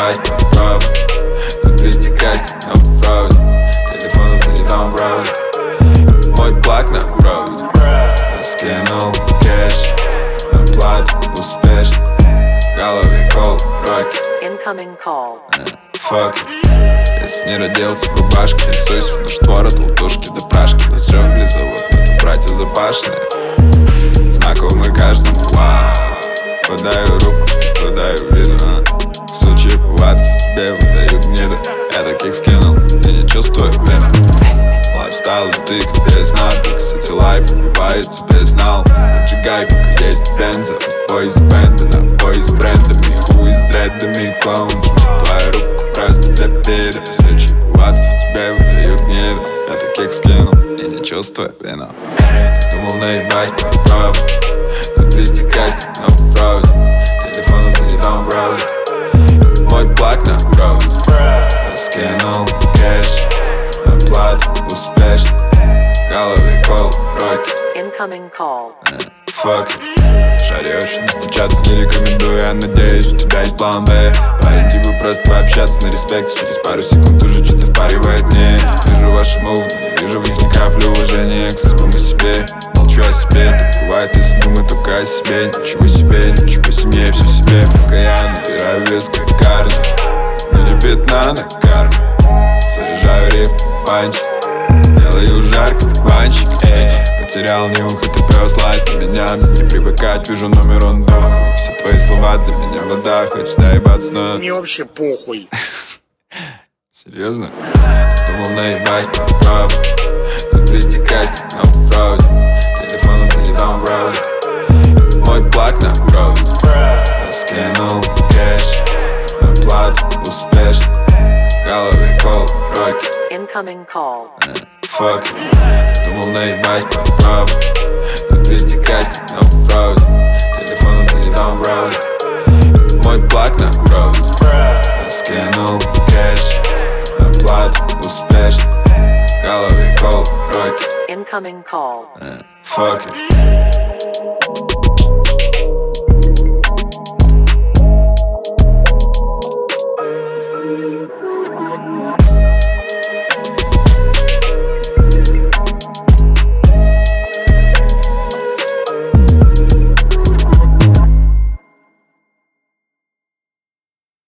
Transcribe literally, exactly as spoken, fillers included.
наебать попробуй. Тут двести кэш, как на оффроуде. Телефон залетал браузер. Мой плак на проводе. Скинул кэш, оплата успешно. В голове кол, роки. Incoming call. Фак, если не родился в рубашке, не суйся на шторы, толтушки до прашки. Нас джунгли зовут, мы тут братья запашные. Знакомы каждому, вау. Подаю руку, подаю виду, а. Сучьи повадки в тебе выдают гниду. Я таких скинул, и не чувствую вину. Лайфстайл дотык, без надпик. Сити лайф убивает тебе знал. Поджигай, пока есть бенза. Бой с бендами, бой с брендами. Хуй с дредами, клоун, жму твою руку просто для вида. Сучьи повадки в тебе выдают гниду. Я таких скинул, и не чувствую вину. Думал наебать попробуй. Тут двести кэш, как на оффроуде. Телефон залетал браузер. Мой плак на проводе. Скинул кэш, оплата успешно. В голове кол, роки. Incoming call. Фак, шаре очень не стучаться не рекомендую. Я надеюсь, у тебя есть план Б. Парень, типа просто пообщаться на респекте. Через пару секунд уже что-то впаривает мне. Вижу ваши мувы, не вижу в них ни капли уважения к самому себе. Молчу о себе, так бывает, если думаю только о себе. Ничего себе, ничего семье, все себе. Пока я набираю вес как Карни, но не пятна на карме. Заряжаю риф, панч, делаю жарко, банчик, эй. Потерял нюх, это пес лайт на меня. Мне не привыкать, вижу номер, он дохуй. Все твои слова для меня вода. Хочешь доебаться, но мне вообще похуй. Серьезно? Думал наебать попробуй. Тут двести кэш, как на оффроуде. Телефон залетал браузер. Мой плак на проводе. Скинул кэш, оплата успешно. В голове кол, роки. Incoming call. Фак, думал наебать попробуй. Тут двести кэш, как на оффроуде. Телефон залетал браузер. Мой плак на проводе. Скинул кэш, оплата успешно. В голове кол, роки. Incoming call. Fuck it.